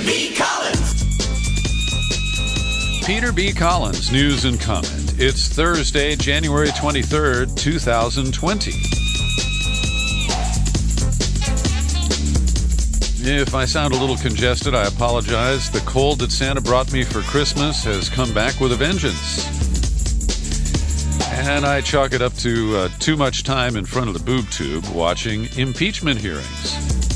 B. Collins. Peter B. Collins, news and comment. It's Thursday, January 23rd, 2020. If I sound a little congested, I apologize. The cold that Santa brought me for Christmas has come back with a vengeance. And I chalk it up to too much time in front of the boob tube watching impeachment hearings.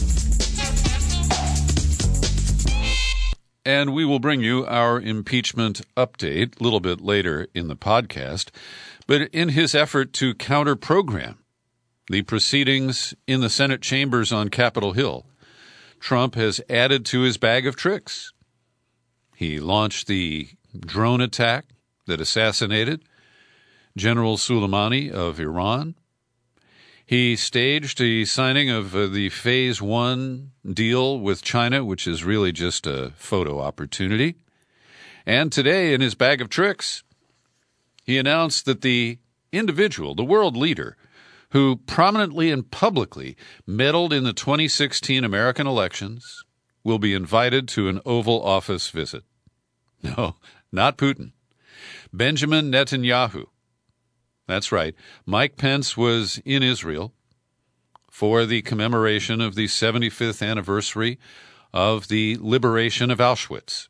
And we will bring you our impeachment update a little bit later in the podcast. But in his effort to counter-program the proceedings in the Senate chambers on Capitol Hill, Trump has added to his bag of tricks. He launched the drone attack that assassinated General Soleimani of Iran. He staged the signing of the Phase 1 deal with China, which is really just a photo opportunity. And today, in his bag of tricks, he announced that the individual, the world leader, who prominently and publicly meddled in the 2016 American elections, will be invited to an Oval Office visit. No, not Putin. Benjamin Netanyahu. That's right. Mike Pence was in Israel for the commemoration of the 75th anniversary of the liberation of Auschwitz.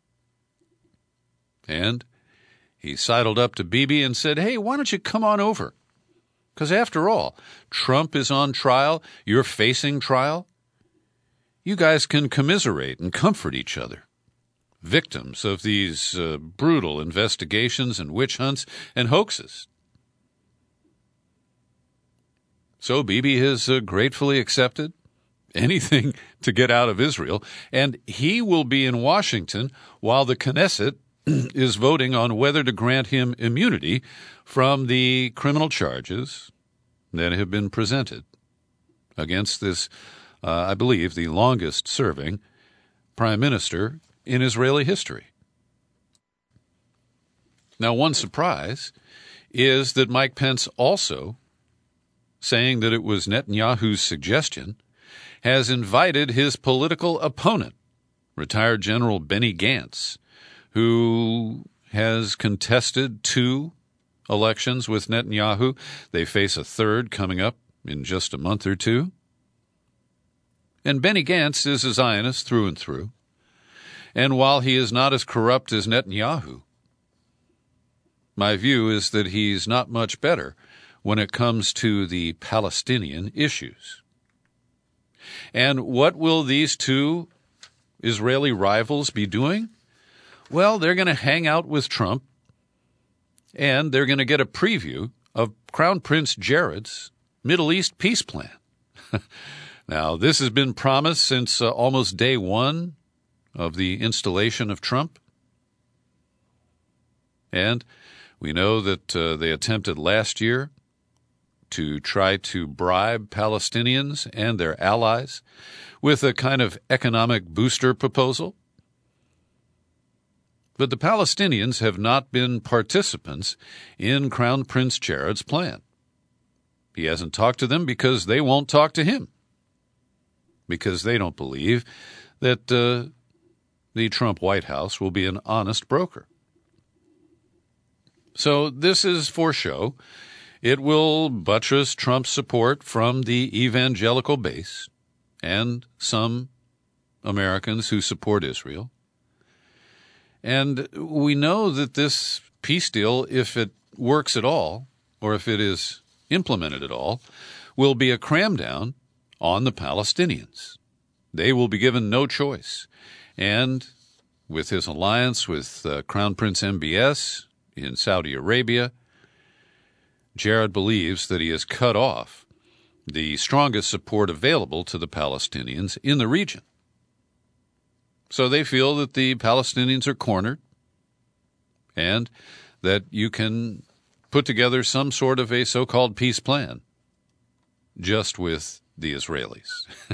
And he sidled up to Bibi and said, "Hey, why don't you come on over? Because after all, Trump is on trial, you're facing trial. You guys can commiserate and comfort each other, victims of these brutal investigations and witch hunts and hoaxes." So Bibi has gratefully accepted anything to get out of Israel, and he will be in Washington while the Knesset is voting on whether to grant him immunity from the criminal charges that have been presented against this, I believe, the longest-serving prime minister in Israeli history. Now, one surprise is that Mike Pence also, saying that it was Netanyahu's suggestion, has invited his political opponent, retired General Benny Gantz, who has contested 2 elections with Netanyahu. They face a third coming up in just a month or 2. And Benny Gantz is a Zionist through and through. And while he is not as corrupt as Netanyahu, my view is that he's not much better when it comes to the Palestinian issues. And what will these 2 Israeli rivals be doing? Well, they're going to hang out with Trump, and they're going to get a preview of Crown Prince Jared's Middle East peace plan. Now, this has been promised since almost day 1 of the installation of Trump. And we know that they attempted last year to try to bribe Palestinians and their allies with a kind of economic booster proposal. But the Palestinians have not been participants in Crown Prince Jared's plan. He hasn't talked to them because they won't talk to him, because they don't believe that the Trump White House will be an honest broker. So this is for show. It will buttress Trump's support from the evangelical base and some Americans who support Israel. And we know that this peace deal, if it works at all, or if it is implemented at all, will be a cram-down on the Palestinians. They will be given no choice. And with his alliance with Crown Prince MBS in Saudi Arabia, Jared believes that he has cut off the strongest support available to the Palestinians in the region. So they feel that the Palestinians are cornered and that you can put together some sort of a so-called peace plan just with the Israelis.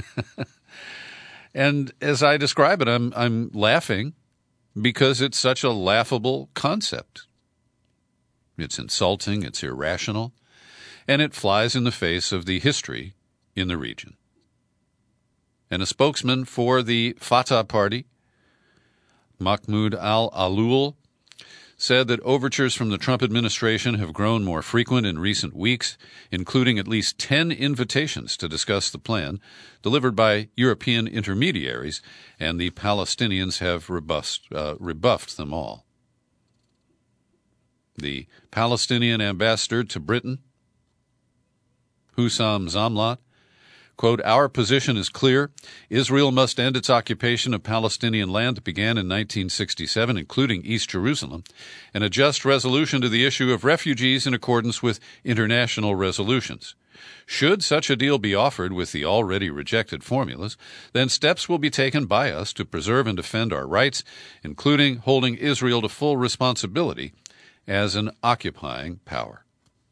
And as I describe it, I'm laughing because it's such a laughable concept. It's insulting, it's irrational, and it flies in the face of the history in the region. And a spokesman for the Fatah party Mahmoud al-Alul, said that overtures from the Trump administration have grown more frequent in recent weeks, including at least 10 invitations to discuss the plan delivered by European intermediaries, and the Palestinians have rebuffed them all. The Palestinian ambassador to Britain, Hussam Zamlat, quote, "Our position is clear. Israel must end its occupation of Palestinian land that began in 1967, including East Jerusalem, and a just resolution to the issue of refugees in accordance with international resolutions. Should such a deal be offered with the already rejected formulas, then steps will be taken by us to preserve and defend our rights, including holding Israel to full responsibility as an occupying power."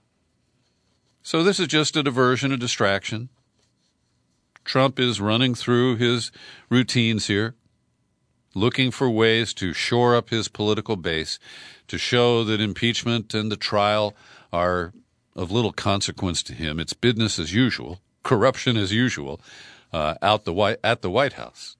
So this is just a diversion, a distraction. Trump is running through his routines here, looking for ways to shore up his political base, to show that impeachment and the trial are of little consequence to him. It's business as usual, corruption as usual, at the White House.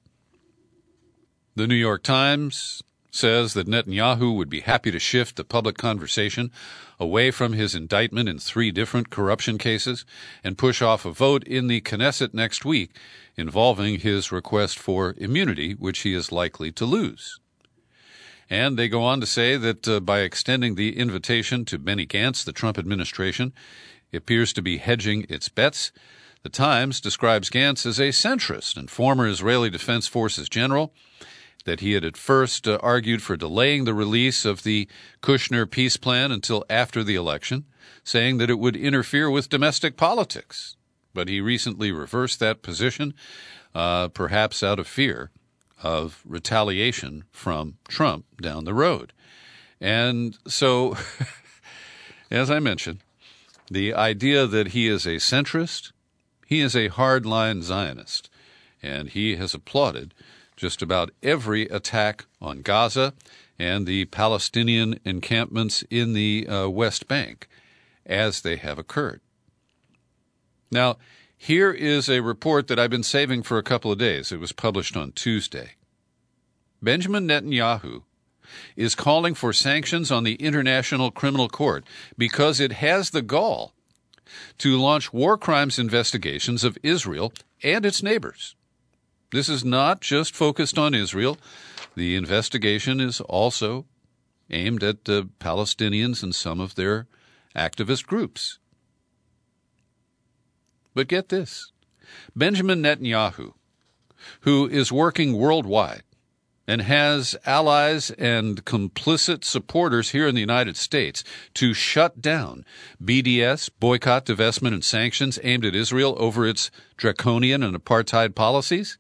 The New York Times says that Netanyahu would be happy to shift the public conversation away from his indictment in 3 different corruption cases and push off a vote in the Knesset next week involving his request for immunity, which he is likely to lose. And they go on to say that by extending the invitation to Benny Gantz, the Trump administration appears to be hedging its bets. The Times describes Gantz as a centrist and former Israeli Defense Forces general, that he had at first argued for delaying the release of the Kushner peace plan until after the election, saying that it would interfere with domestic politics. But he recently reversed that position, perhaps out of fear of retaliation from Trump down the road. And so, as I mentioned, the idea that he is a centrist, he is a hardline Zionist, and he has applauded just about every attack on Gaza and the Palestinian encampments in the West Bank as they have occurred. Now, here is a report that I've been saving for a couple of days. It was published on Tuesday. Benjamin Netanyahu is calling for sanctions on the International Criminal Court because it has the gall to launch war crimes investigations of Israel and its neighbors. This is not just focused on Israel. The investigation is also aimed at the Palestinians and some of their activist groups. But get this. Benjamin Netanyahu, who is working worldwide and has allies and complicit supporters here in the United States to shut down BDS, boycott, divestment, and sanctions aimed at Israel over its draconian and apartheid policies,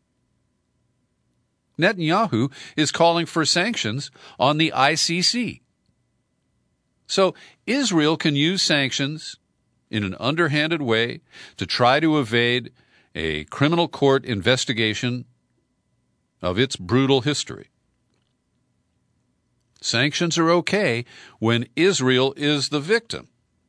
Netanyahu is calling for sanctions on the ICC. So Israel can use sanctions in an underhanded way to try to evade a criminal court investigation of its brutal history. Sanctions are okay when Israel is the victim.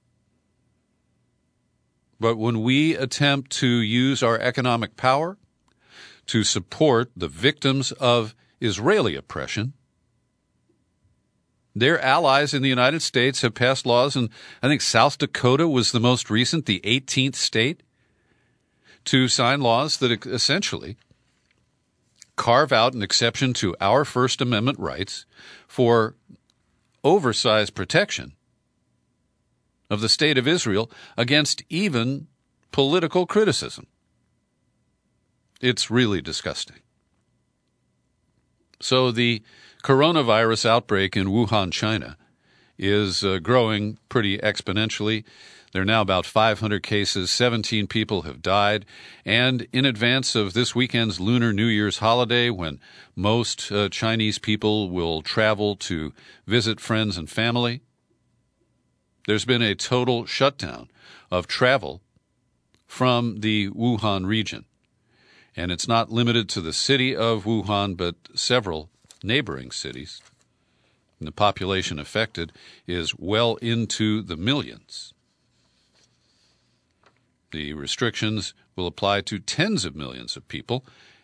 But when we attempt to use our economic power to support the victims of Israeli oppression, their allies in the United States have passed laws, and I think South Dakota was the most recent, the 18th state, to sign laws that essentially carve out an exception to our First Amendment rights for oversized protection of the state of Israel against even political criticism. It's really disgusting. So the coronavirus outbreak in Wuhan, China, is growing pretty exponentially. There are now about 500 cases, 17 people have died, and in advance of this weekend's Lunar New Year's holiday, when most Chinese people will travel to visit friends and family, there's been a total shutdown of travel from the Wuhan region. And it's not limited to the city of Wuhan, but several neighboring cities. And the population affected is well into the millions. The restrictions will apply to tens of millions of people,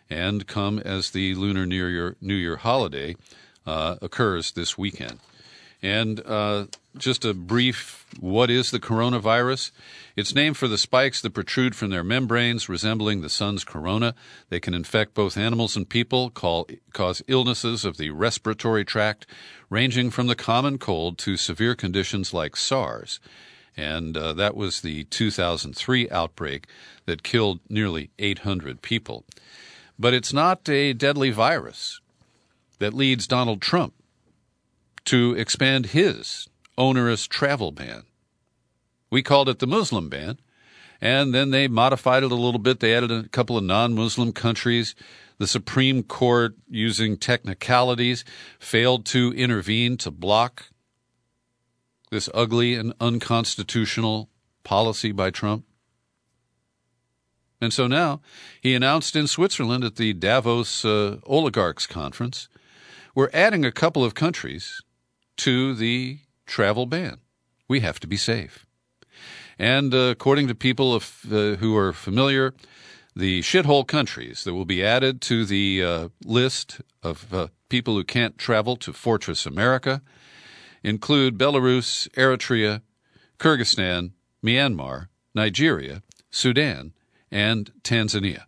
and come as the Lunar New Year holiday occurs this weekend. And just a brief, what is the coronavirus? It's named for the spikes that protrude from their membranes, resembling the sun's corona. They can infect both animals and people, cause illnesses of the respiratory tract, ranging from the common cold to severe conditions like SARS. And that was the 2003 outbreak that killed nearly 800 people. But it's not a deadly virus that leads Donald Trump to expand his onerous travel ban. We called it the Muslim ban, and then they modified it a little bit. They added a couple of non-Muslim countries. The Supreme Court, using technicalities, failed to intervene to block this ugly and unconstitutional policy by Trump. And so now he announced in Switzerland at the Davos Oligarchs Conference, we're adding a couple of countries to the travel ban. We have to be safe. And according to people who are familiar, the shithole countries that will be added to the list of people who can't travel to Fortress America include Belarus, Eritrea, Kyrgyzstan, Myanmar, Nigeria, Sudan, and Tanzania.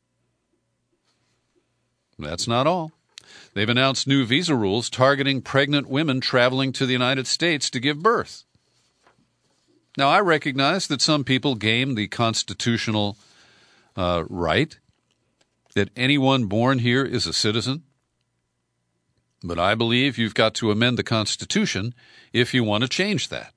That's not all. They've announced new visa rules targeting pregnant women traveling to the United States to give birth. Now, I recognize that some people game the constitutional right that anyone born here is a citizen. But I believe you've got to amend the Constitution if you want to change that.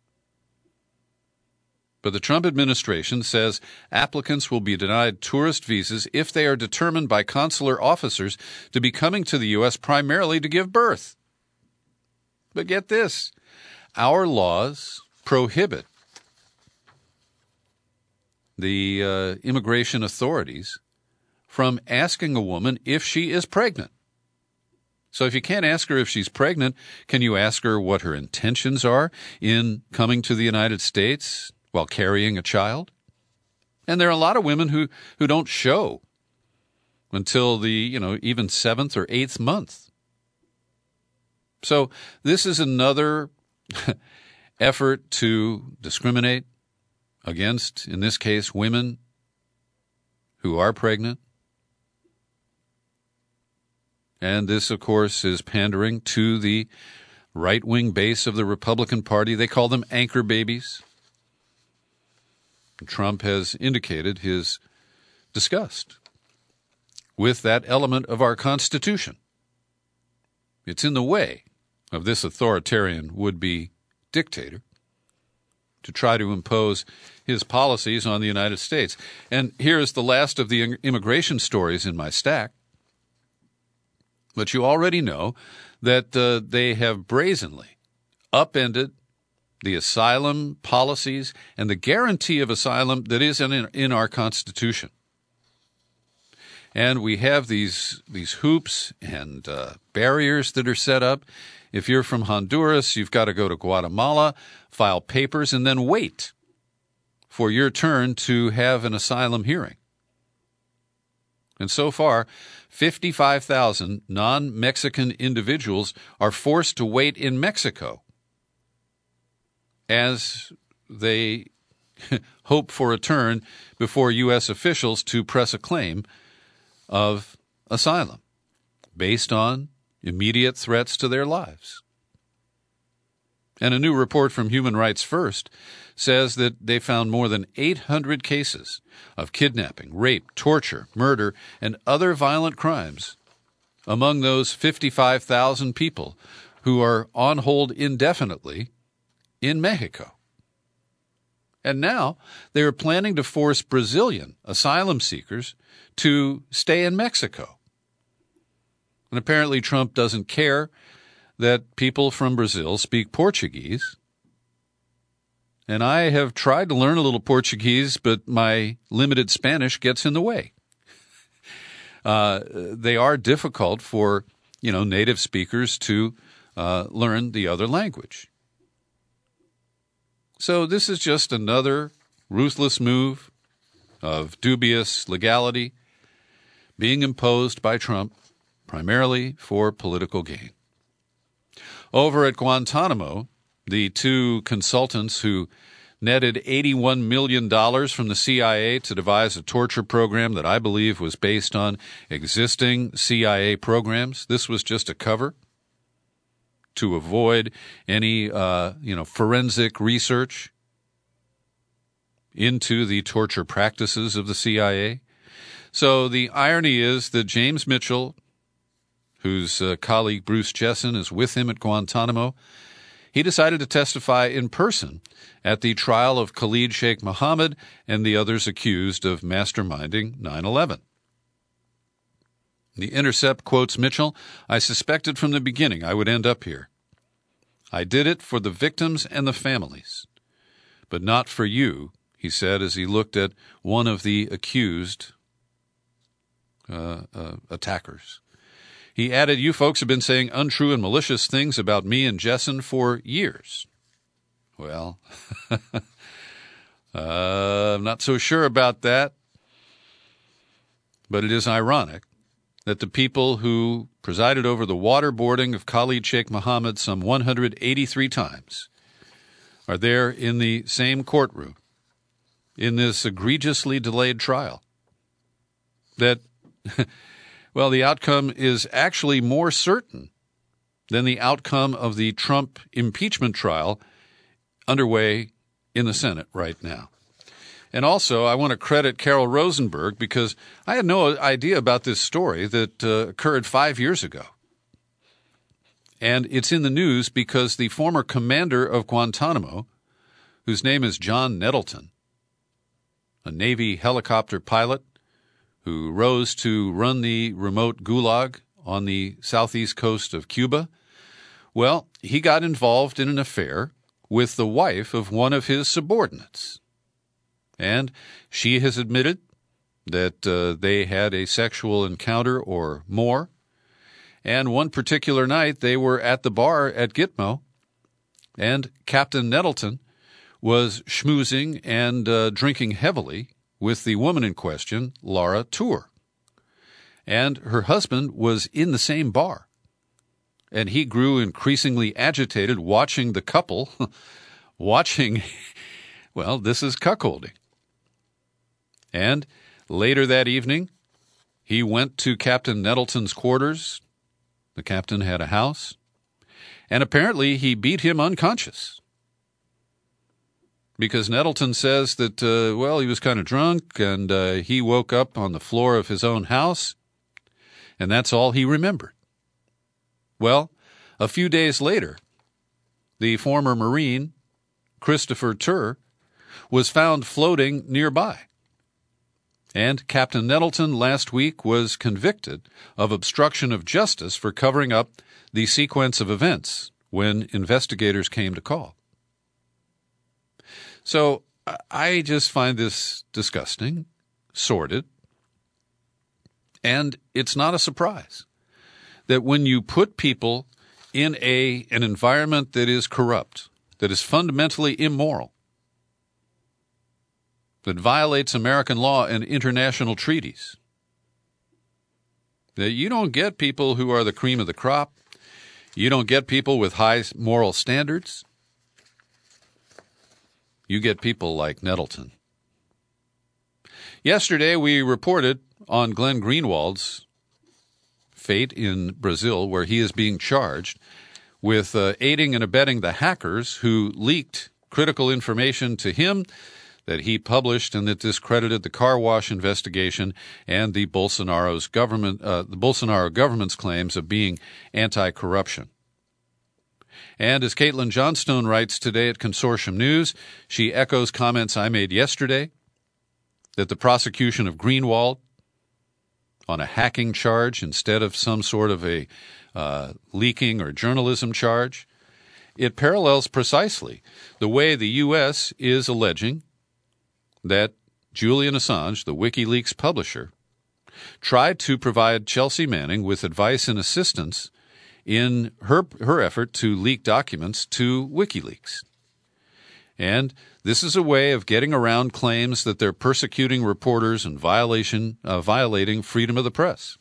But the Trump administration says applicants will be denied tourist visas if they are determined by consular officers to be coming to the U.S. primarily to give birth. But get this, our laws prohibit the immigration authorities from asking a woman if she is pregnant. So if you can't ask her if she's pregnant, can you ask her what her intentions are in coming to the United States while carrying a child? And there are a lot of women who don't show until the, even 7th or 8th month. So this is another effort to discriminate against, in this case, women who are pregnant. And this, of course, is pandering to the right-wing base of the Republican Party. They call them anchor babies. Trump has indicated his disgust with that element of our Constitution. It's in the way of this authoritarian would-be dictator to try to impose his policies on the United States. And here's the last of the immigration stories in my stack. But you already know that they have brazenly upended the asylum policies and the guarantee of asylum that is in our Constitution. And we have these hoops and barriers that are set up. If you're from Honduras, you've got to go to Guatemala, file papers, and then wait for your turn to have an asylum hearing. And so far, 55,000 non-Mexican individuals are forced to wait in Mexico as they hope for a turn before U.S. officials to press a claim of asylum based on immediate threats to their lives. And a new report from Human Rights First says that they found more than 800 cases of kidnapping, rape, torture, murder, and other violent crimes among those 55,000 people who are on hold indefinitely in Mexico. And now they are planning to force Brazilian asylum seekers to stay in Mexico. And apparently Trump doesn't care that people from Brazil speak Portuguese. And I have tried to learn a little Portuguese, but my limited Spanish gets in the way. They are difficult for, native speakers to learn the other language. So this is just another ruthless move of dubious legality being imposed by Trump primarily for political gain. Over at Guantanamo, the two consultants who netted $81 million from the CIA to devise a torture program that I believe was based on existing CIA programs. This was just a cover to avoid any, forensic research into the torture practices of the CIA. So the irony is that James Mitchell, whose colleague Bruce Jessen is with him at Guantanamo, he decided to testify in person at the trial of Khalid Sheikh Mohammed and the others accused of masterminding 9/11. The Intercept quotes Mitchell, "I suspected from the beginning I would end up here. I did it for the victims and the families, but not for you," he said as he looked at one of the accused attackers. He added, "You folks have been saying untrue and malicious things about me and Jessen for years." Well, I'm not so sure about that. But it is ironic that the people who presided over the waterboarding of Khalid Sheikh Mohammed some 183 times are there in the same courtroom in this egregiously delayed trial. That, well, the outcome is actually more certain than the outcome of the Trump impeachment trial underway in the Senate right now. And also, I want to credit Carol Rosenberg because I had no idea about this story that occurred 5 years ago. And it's in the news because the former commander of Guantanamo, whose name is John Nettleton, a Navy helicopter pilot who rose to run the remote gulag on the southeast coast of Cuba, well, he got involved in an affair with the wife of one of his subordinates. And she has admitted that they had a sexual encounter or more. And one particular night, they were at the bar at Gitmo, and Captain Nettleton was schmoozing and drinking heavily with the woman in question, Laura Tour. And her husband was in the same bar. And he grew increasingly agitated watching the couple, well, this is cuckolding. And later that evening, he went to Captain Nettleton's quarters. The captain had a house. And apparently he beat him unconscious. Because Nettleton says that, he was kind of drunk and he woke up on the floor of his own house. And that's all he remembered. Well, a few days later, the former Marine, Christopher Turr, was found floating nearby. And Captain Nettleton last week was convicted of obstruction of justice for covering up the sequence of events when investigators came to call. So I just find this disgusting, sordid, and it's not a surprise that when you put people in an environment that is corrupt, that is fundamentally immoral, that violates American law and international treaties, that you don't get people who are the cream of the crop, you don't get people with high moral standards, you get people like Nettleton. Yesterday we reported on Glenn Greenwald's fate in Brazil, where he is being charged with aiding and abetting the hackers who leaked critical information to him that he published and that discredited the car wash investigation and the Bolsonaro government's claims of being anti-corruption. And as Caitlin Johnstone writes today at Consortium News, she echoes comments I made yesterday that the prosecution of Greenwald on a hacking charge instead of some sort of a leaking or journalism charge, it parallels precisely the way the U.S. is alleging that Julian Assange, the WikiLeaks publisher, tried to provide Chelsea Manning with advice and assistance in her effort to leak documents to WikiLeaks. And this is a way of getting around claims that they're persecuting reporters and violating freedom of the press.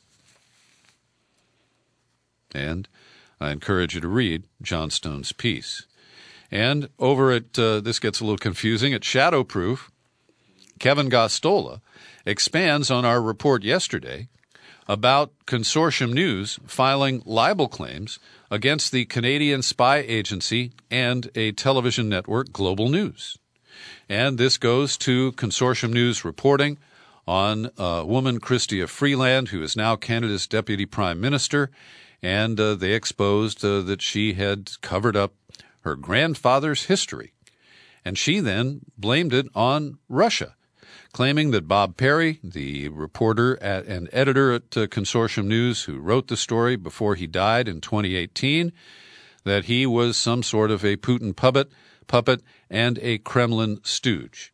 And I encourage you to read Johnstone's piece. And over at, this gets a little confusing, at Shadowproof, Kevin Gosztola expands on our report yesterday about Consortium News filing libel claims against the Canadian spy agency and a television network, Global News. And this goes to Consortium News reporting on a woman, Chrystia Freeland, who is now Canada's Deputy Prime Minister, and they exposed that she had covered up her grandfather's history. And she then blamed it on Russia, claiming that Bob Perry, the reporter and editor at Consortium News who wrote the story before he died in 2018, that he was some sort of a Putin puppet and a Kremlin stooge.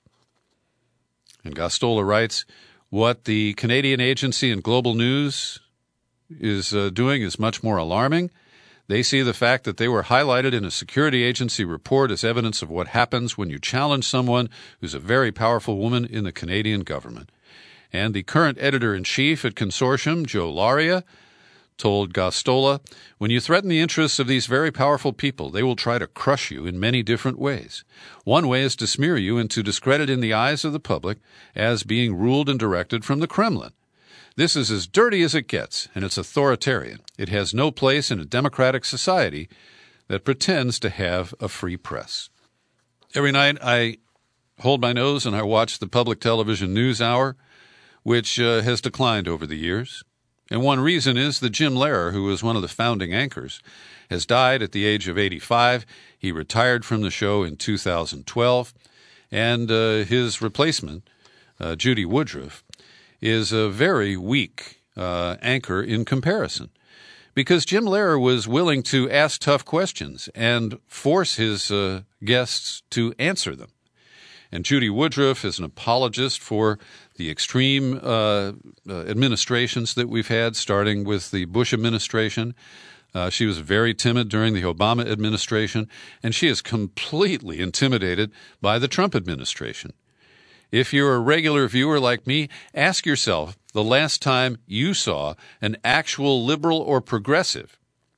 And Gosztola writes, what the Canadian agency and Global News is doing is much more alarming. They see the fact that they were highlighted in a security agency report as evidence of what happens when you challenge someone who's a very powerful woman in the Canadian government. And the current editor-in-chief at Consortium, Joe Laria, told Gosztola, when you threaten the interests of these very powerful people, they will try to crush you in many different ways. One way is to smear you and to discredit in the eyes of the public as being ruled and directed from the Kremlin. This is as dirty as it gets, and it's authoritarian. It has no place in a democratic society that pretends to have a free press. Every night I hold my nose and I watch the public television news hour, which has declined over the years. And one reason is that Jim Lehrer, who was one of the founding anchors, has died at the age of 85. He retired from the show in 2012, and his replacement, Judy Woodruff, is a very weak anchor in comparison, because Jim Lehrer was willing to ask tough questions and force his guests to answer them. And Judy Woodruff is an apologist for the extreme administrations that we've had, starting with the Bush administration. She was very timid during the Obama administration, and she is completely intimidated by the Trump administration. If you're a regular viewer like me, ask yourself the last time you saw an actual liberal or progressive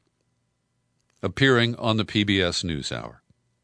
appearing on the PBS NewsHour.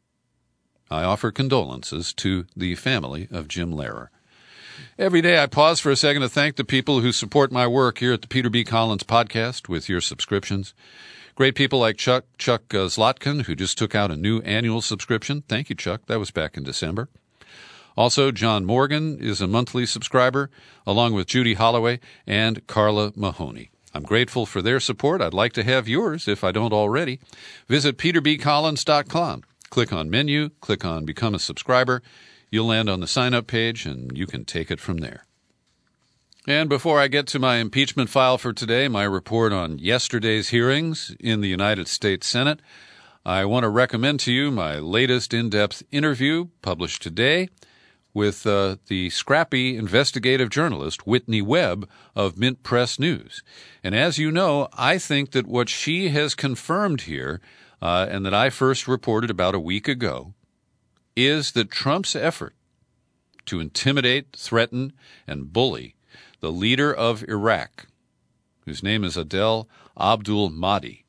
I offer condolences to the family of Jim Lehrer. Every day I pause for a second to thank the people who support my work here at the Peter B. Collins Podcast with your subscriptions. Great people like Chuck Zlotkin, who just took out a new annual subscription. Thank you, Chuck. That was back in December. Also, John Morgan is a monthly subscriber, along with Judy Holloway and Carla Mahoney. I'm grateful for their support. I'd like to have yours if I don't already. Visit peterbcollins.com. Click on Menu, click on Become a Subscriber. You'll land on the sign-up page, and you can take it from there. And before I get to my impeachment file for today, my report on yesterday's hearings in the United States Senate, I want to recommend to you my latest in-depth interview published today with the scrappy investigative journalist Whitney Webb of Mint Press News. And as you know, I think that what she has confirmed here, and that I first reported about a week ago, is that Trump's effort to intimidate, threaten, and bully the leader of Iraq, whose name is Adel Abdul Mahdi,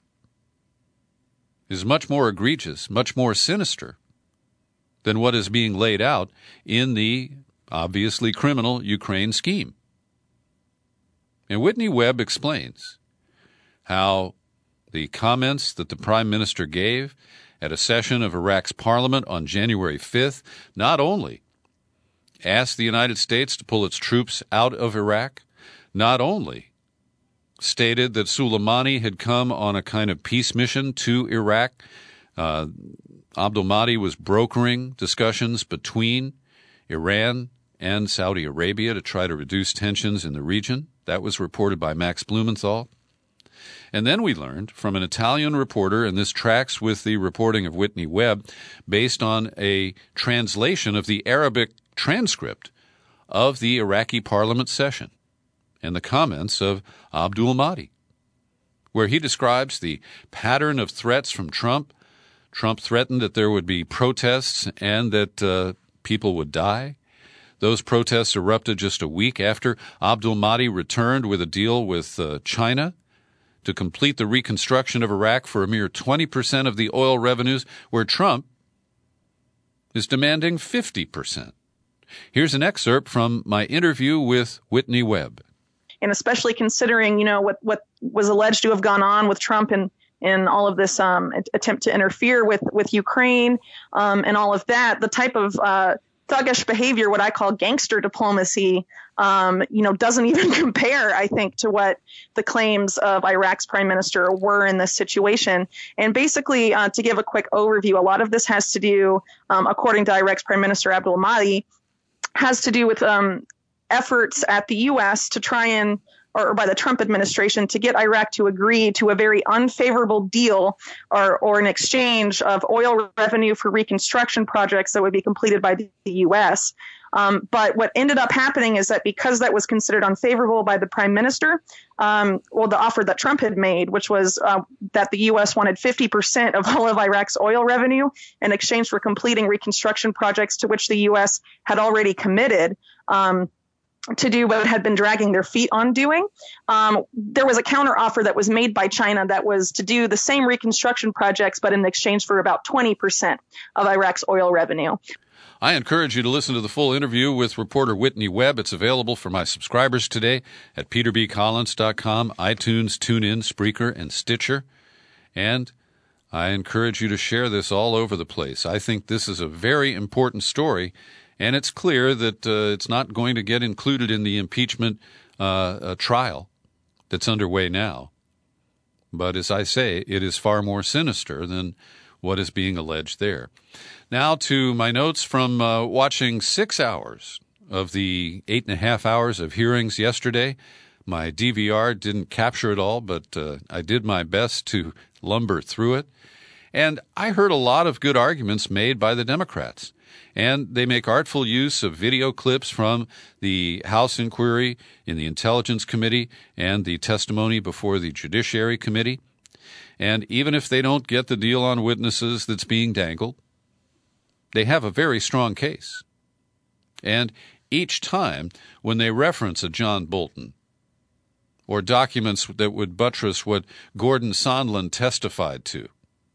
is much more egregious, much more sinister than what is being laid out in the obviously criminal Ukraine scheme. And Whitney Webb explains how the comments that the Prime Minister gave at a session of Iraq's parliament on January 5th not only asked the United States to pull its troops out of Iraq, not only stated that Soleimani had come on a kind of peace mission to Iraq, Abdul Mahdi was brokering discussions between Iran and Saudi Arabia to try to reduce tensions in the region. That was reported by Max Blumenthal. And then we learned from an Italian reporter, and this tracks with the reporting of Whitney Webb, based on a translation of the Arabic transcript of the Iraqi parliament session and the comments of Abdul Mahdi, where he describes the pattern of threats from Trump Trump threatened that there would be protests and that people would die. Those protests erupted just a week after Abdul Mahdi returned with a deal with China to complete the reconstruction of Iraq for a mere 20% of the oil revenues, where Trump is demanding 50%. Here's an excerpt from my interview with Whitney Webb. And especially considering, what was alleged to have gone on with Trump in all of this attempt to interfere with Ukraine and all of that, the type of thuggish behavior, what I call gangster diplomacy, doesn't even compare, I think, to what the claims of Iraq's prime minister were in this situation. And basically, to give a quick overview, a lot of this has to do, according to Iraq's prime minister Abdul Mahdi, has to do with efforts at the U.S. to try and, or by the Trump administration, to get Iraq to agree to a very unfavorable deal or an exchange of oil revenue for reconstruction projects that would be completed by the U.S. But what ended up happening is that because that was considered unfavorable by the prime minister, the offer that Trump had made, which was that the U.S. wanted 50% of all of Iraq's oil revenue in exchange for completing reconstruction projects to which the U.S. had already committed, to do what had been dragging their feet on doing. There was a counteroffer that was made by China that was to do the same reconstruction projects, but in exchange for about 20% of Iraq's oil revenue. I encourage you to listen to the full interview with reporter Whitney Webb. It's available for my subscribers today at peterbcollins.com, iTunes, TuneIn, Spreaker, and Stitcher. And I encourage you to share this all over the place. I think this is a very important story, and it's clear that it's not going to get included in the impeachment trial that's underway now. But as I say, it is far more sinister than what is being alleged there. Now to my notes from watching 6 hours of the 8.5 hours of hearings yesterday. My DVR didn't capture it all, but I did my best to lumber through it. And I heard a lot of good arguments made by the Democrats. And they make artful use of video clips from the House inquiry in the Intelligence Committee and the testimony before the Judiciary Committee. And even if they don't get the deal on witnesses that's being dangled, they have a very strong case. And each time when they reference a John Bolton or documents that would buttress what Gordon Sondland testified to,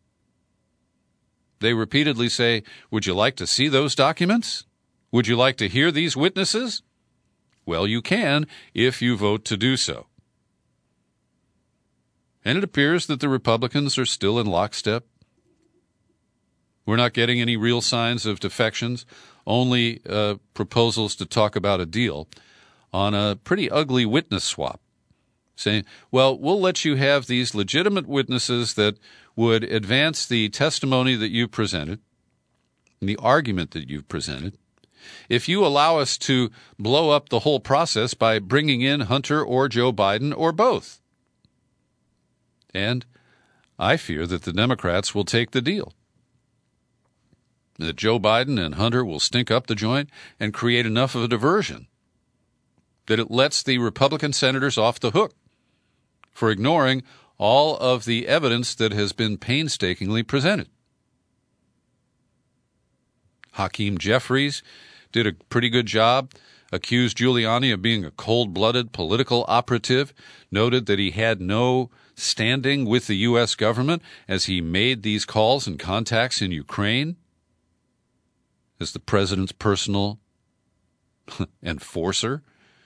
they repeatedly say, would you like to see those documents? Would you like to hear these witnesses? Well, you can if you vote to do so. And it appears that the Republicans are still in lockstep. We're not getting any real signs of defections, only proposals to talk about a deal on a pretty ugly witness swap, saying, well, we'll let you have these legitimate witnesses that would advance the testimony that you presented, the argument that you've presented, if you allow us to blow up the whole process by bringing in Hunter or Joe Biden or both. And I fear that the Democrats will take the deal, that Joe Biden and Hunter will stink up the joint and create enough of a diversion that it lets the Republican senators off the hook for ignoring all of the evidence that has been painstakingly presented. Hakeem Jeffries did a pretty good job, accused Giuliani of being a cold-blooded political operative, noted that he had no standing with the U.S. government as he made these calls and contacts in Ukraine as the president's personal enforcer.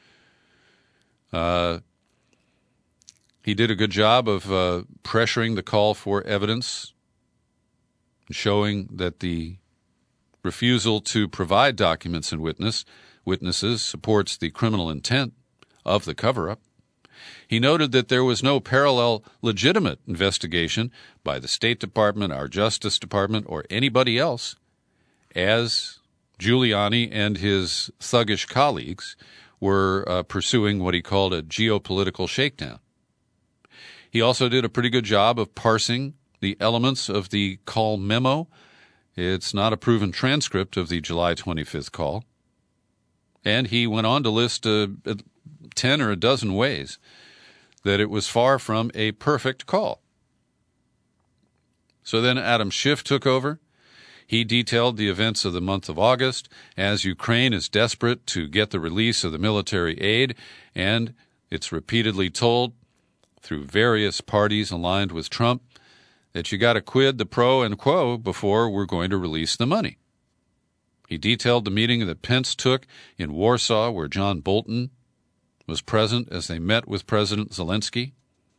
He did a good job of pressuring the call for evidence, showing that the refusal to provide documents and witnesses supports the criminal intent of the cover-up. He noted that there was no parallel legitimate investigation by the State Department, our Justice Department, or anybody else as Giuliani and his thuggish colleagues were pursuing what he called a geopolitical shakedown. He also did a pretty good job of parsing the elements of the call memo. It's not a proven transcript of the July 25th call. And he went on to list 10 or a dozen ways that it was far from a perfect call. So then Adam Schiff took over. He detailed the events of the month of August as Ukraine is desperate to get the release of the military aid, and it's repeatedly told through various parties aligned with Trump that you got to quid the pro and quo before we're going to release the money. He detailed the meeting that Pence took in Warsaw, where John Bolton was present as they met with President Zelensky.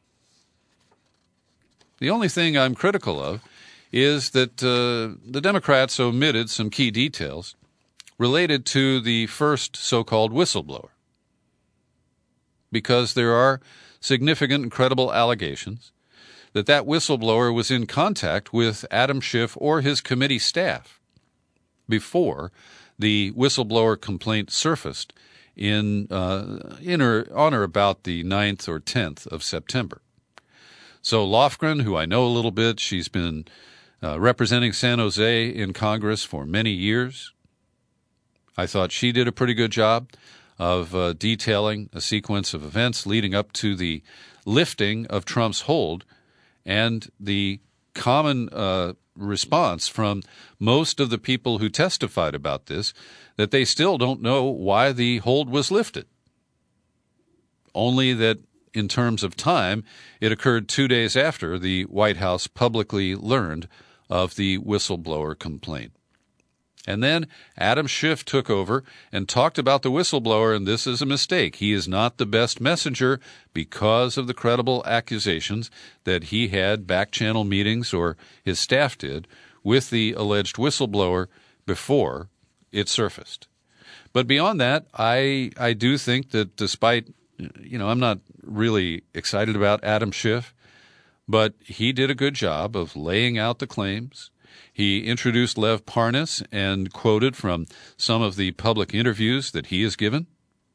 The only thing I'm critical of is that the Democrats omitted some key details related to the first so-called whistleblower, because there are significant and credible allegations that whistleblower was in contact with Adam Schiff or his committee staff before the whistleblower complaint surfaced on or about the 9th or 10th of September. So Lofgren, who I know a little bit, she's been representing San Jose in Congress for many years. I thought she did a pretty good job of detailing a sequence of events leading up to the lifting of Trump's hold and the common response from most of the people who testified about this that they still don't know why the hold was lifted. Only that in terms of time, it occurred 2 days after the White House publicly learned of the whistleblower complaint. And then Adam Schiff took over and talked about the whistleblower, and this is a mistake. He is not the best messenger because of the credible accusations that he had back-channel meetings, or his staff did, with the alleged whistleblower before it surfaced. But beyond that, I do think that despite, I'm not really excited about Adam Schiff, but he did a good job of laying out the claims. He introduced Lev Parnas and quoted from some of the public interviews that he has given.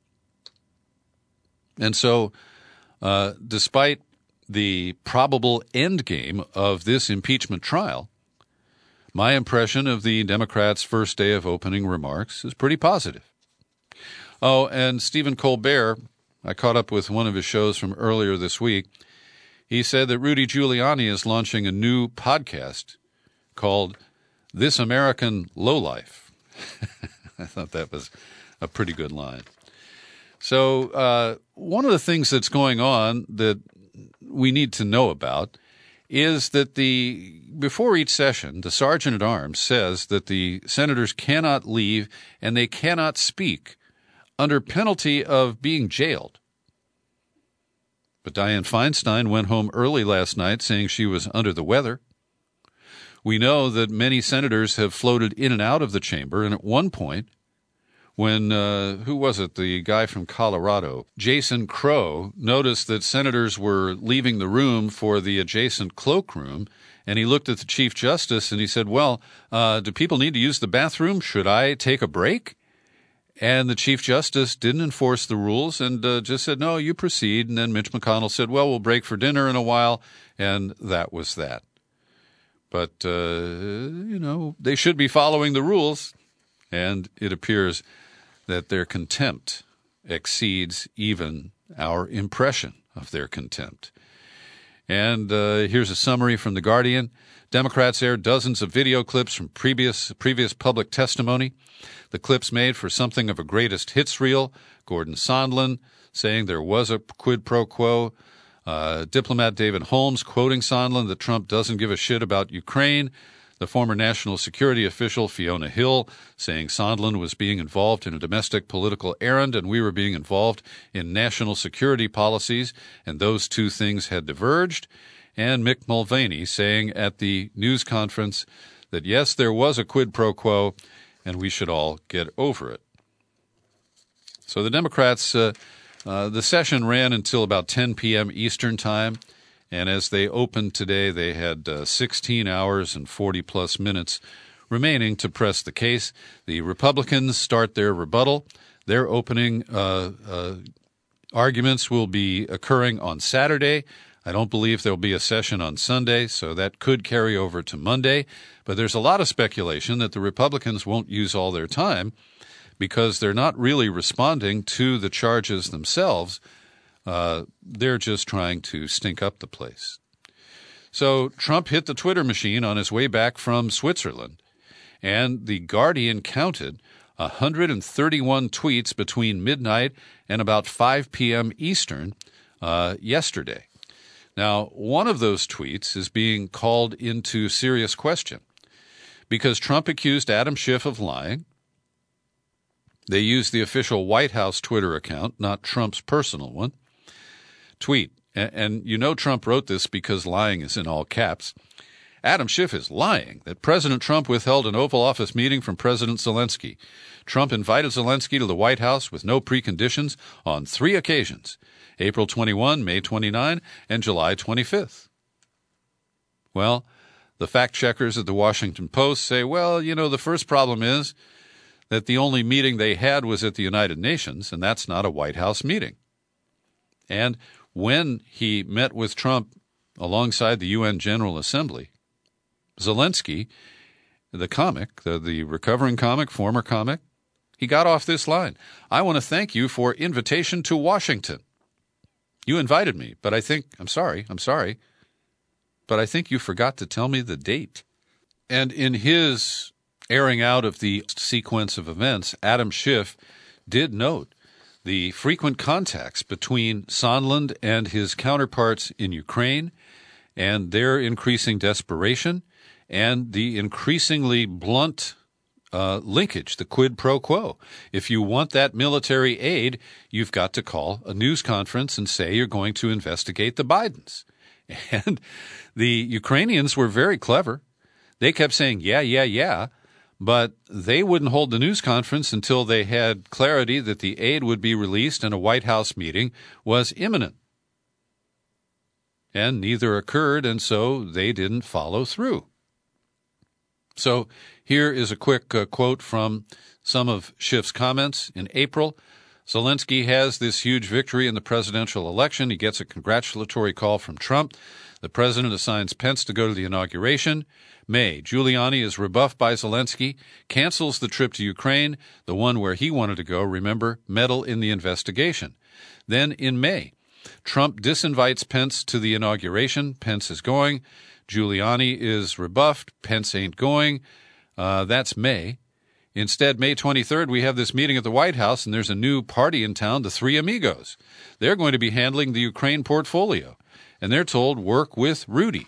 And so, despite the probable endgame of this impeachment trial, my impression of the Democrats' first day of opening remarks is pretty positive. Oh, and Stephen Colbert, I caught up with one of his shows from earlier this week. He said that Rudy Giuliani is launching a new podcast called This American Lowlife. I thought that was a pretty good line. So one of the things that's going on that we need to know about is that before each session, the Sergeant-at-Arms says that the senators cannot leave and they cannot speak under penalty of being jailed. But Dianne Feinstein went home early last night saying she was under the weather. We know that many senators have floated in and out of the chamber, and at one point, when, who was it, the guy from Colorado, Jason Crow, noticed that senators were leaving the room for the adjacent cloakroom, and he looked at the Chief Justice and he said, well, do people need to use the bathroom? Should I take a break? And the Chief Justice didn't enforce the rules and just said, no, you proceed. And then Mitch McConnell said, well, we'll break for dinner in a while, and that was that. But, they should be following the rules, and it appears that their contempt exceeds even our impression of their contempt. And here's a summary from The Guardian. Democrats aired dozens of video clips from previous public testimony. The clips made for something of a greatest hits reel. Gordon Sondland saying there was a quid pro quo. Diplomat David Holmes quoting Sondland that Trump doesn't give a shit about Ukraine. The former national security official Fiona Hill saying Sondland was being involved in a domestic political errand and we were being involved in national security policies, and those two things had diverged. And Mick Mulvaney saying at the news conference that, yes, there was a quid pro quo and we should all get over it. So the Democrats, the session ran until about 10 p.m. Eastern Time. And as they opened today, they had 16 hours and 40-plus minutes remaining to press the case. The Republicans start their rebuttal. Their opening arguments will be occurring on Saturday. I don't believe there'll be a session on Sunday, so that could carry over to Monday. But there's a lot of speculation that the Republicans won't use all their time because they're not really responding to the charges themselves. They're just trying to stink up the place. So Trump hit the Twitter machine on his way back from Switzerland, and The Guardian counted 131 tweets between midnight and about 5 p.m. Eastern yesterday. Now, one of those tweets is being called into serious question because Trump accused Adam Schiff of lying. They used the official White House Twitter account, not Trump's personal one. Tweet, and you know Trump wrote this because lying is in all caps. Adam Schiff is lying that President Trump withheld an Oval Office meeting from President Zelensky. Trump invited Zelensky to the White House with no preconditions on 3 occasions, April 21, May 29, and July 25th. Well, the fact-checkers at the Washington Post say, well, you know, the first problem is that the only meeting they had was at the United Nations, and that's not a White House meeting. And when he met with Trump alongside the UN General Assembly, Zelensky, the comic, the recovering comic, former comic, he got off this line. I want to thank you for invitation to Washington. You invited me, but I'm sorry, but I think you forgot to tell me the date. And in his airing out of the sequence of events, Adam Schiff did note the frequent contacts between Sondland and his counterparts in Ukraine and their increasing desperation and the increasingly blunt linkage, the quid pro quo. If you want that military aid, you've got to call a news conference and say you're going to investigate the Bidens. And the Ukrainians were very clever. They kept saying, yeah, but they wouldn't hold the news conference until they had clarity that the aid would be released and a White House meeting was imminent. And neither occurred, and so they didn't follow through. So here is a quick quote from some of Schiff's comments. In April, Zelensky has this huge victory in the presidential election. He gets a congratulatory call from Trump. The president assigns Pence to go to the inauguration. May, Giuliani is rebuffed by Zelensky, cancels the trip to Ukraine, the one where he wanted to go, remember, meddle in the investigation. Then in May, Trump disinvites Pence to the inauguration. Pence is going. Giuliani is rebuffed. Pence ain't going. That's May. Instead, May 23rd, we have this meeting at the White House, and there's a new party in town, the Three Amigos. They're going to be handling the Ukraine portfolio, and they're told, work with Rudy.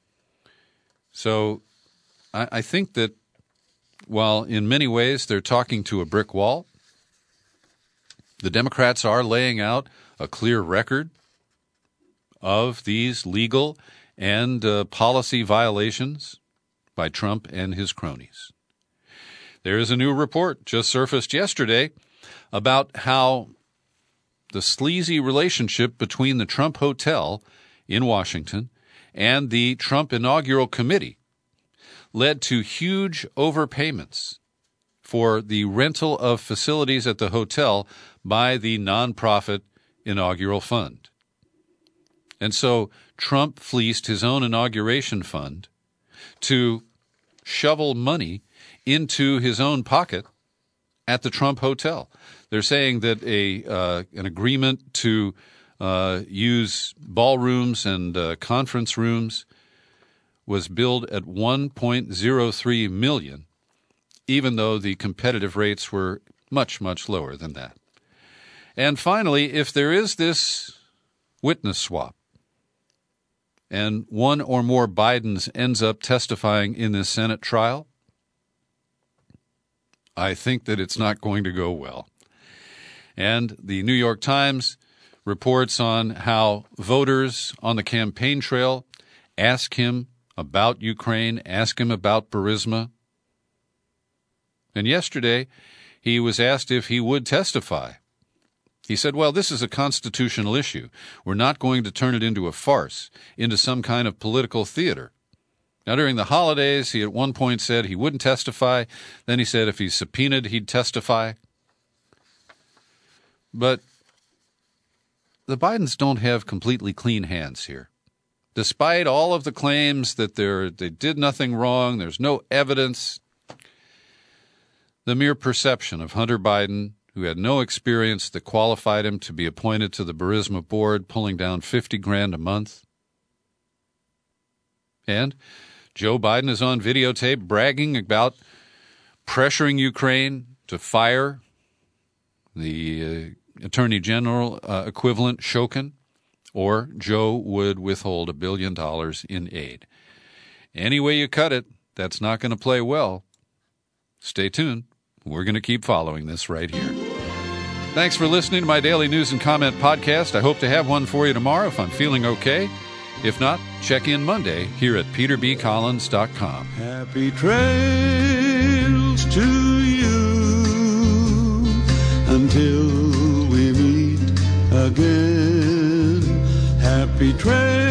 So I think that while in many ways they're talking to a brick wall, the Democrats are laying out a clear record of these legal and policy violations by Trump and his cronies. There is a new report just surfaced yesterday about how the sleazy relationship between the Trump Hotel in Washington and the Trump Inaugural Committee led to huge overpayments for the rental of facilities at the hotel by the nonprofit Inaugural Fund. And so Trump fleeced his own inauguration fund to shovel money into his own pocket at the Trump Hotel. They're saying that an agreement to use ballrooms and conference rooms was billed at $1.03 million, even though the competitive rates were much, much lower than that. And finally, if there is this witness swap, and one or more Bidens ends up testifying in this Senate trial, I think that it's not going to go well. And the New York Times reports on how voters on the campaign trail ask him about Ukraine, ask him about Burisma. And yesterday, he was asked if he would testify. He said, well, this is a constitutional issue. We're not going to turn it into a farce, into some kind of political theater. Now, during the holidays, he at one point said he wouldn't testify. Then he said if he's subpoenaed, he'd testify. But the Bidens don't have completely clean hands here. Despite all of the claims that they did nothing wrong, there's no evidence, the mere perception of Hunter Biden, who had no experience that qualified him to be appointed to the Burisma board, pulling down $50,000 a month, And Joe Biden is on videotape bragging about pressuring Ukraine to fire the Attorney General equivalent, Shokin, or Joe would withhold $1 billion in aid. Any way you cut it, that's not going to play well. Stay tuned. We're going to keep following this right here. Thanks for listening to my daily news and comment podcast. I hope to have one for you tomorrow if I'm feeling okay. If not, check in Monday here at peterbcollins.com. Happy trails to you until we meet again. Happy trails.